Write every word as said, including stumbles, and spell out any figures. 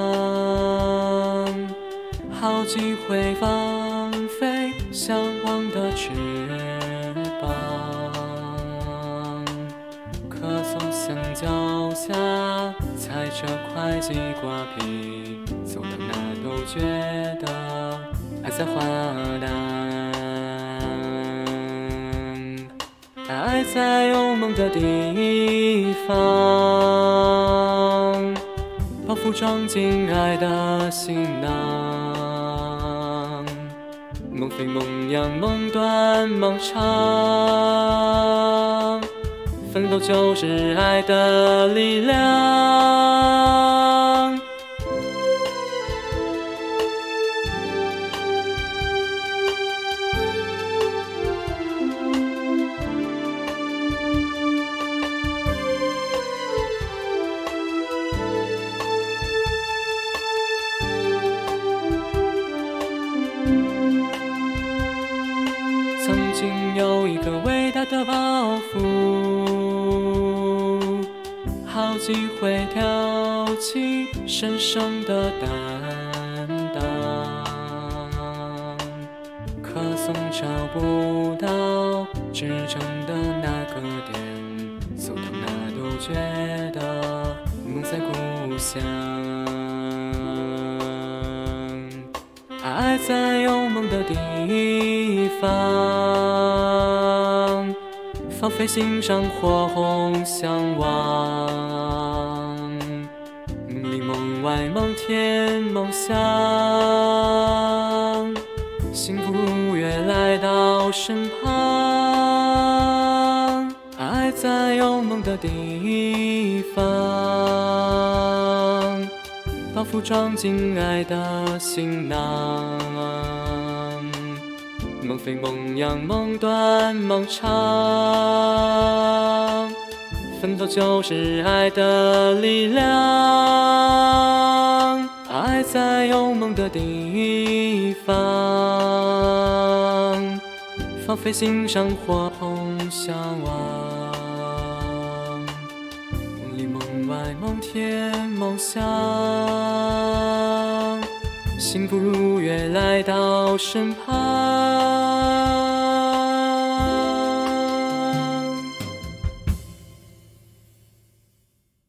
好几回放飞向往的翅膀，可从墙脚下踩着会计挂皮，走到哪都觉得还在花旦。爱在有梦的地方，把负装进爱的行囊，梦飞梦扬梦断梦长，奋斗就是爱的力量。曾经有一个伟大的抱负，好几回挑起神圣的担当，可总找不到支撑的那个点，走到哪都觉得梦在故乡。爱在有梦的地方，放飞心上火红向往，梦里梦外梦天梦想，幸福如约来到身旁。爱在有梦的地方，把负装进爱的行囊，梦飞梦扬梦断梦长，奋斗就是爱的力量。爱在有梦的地方，放飞心上火红向往，梦里梦外梦天梦想，幸福如约来到身旁。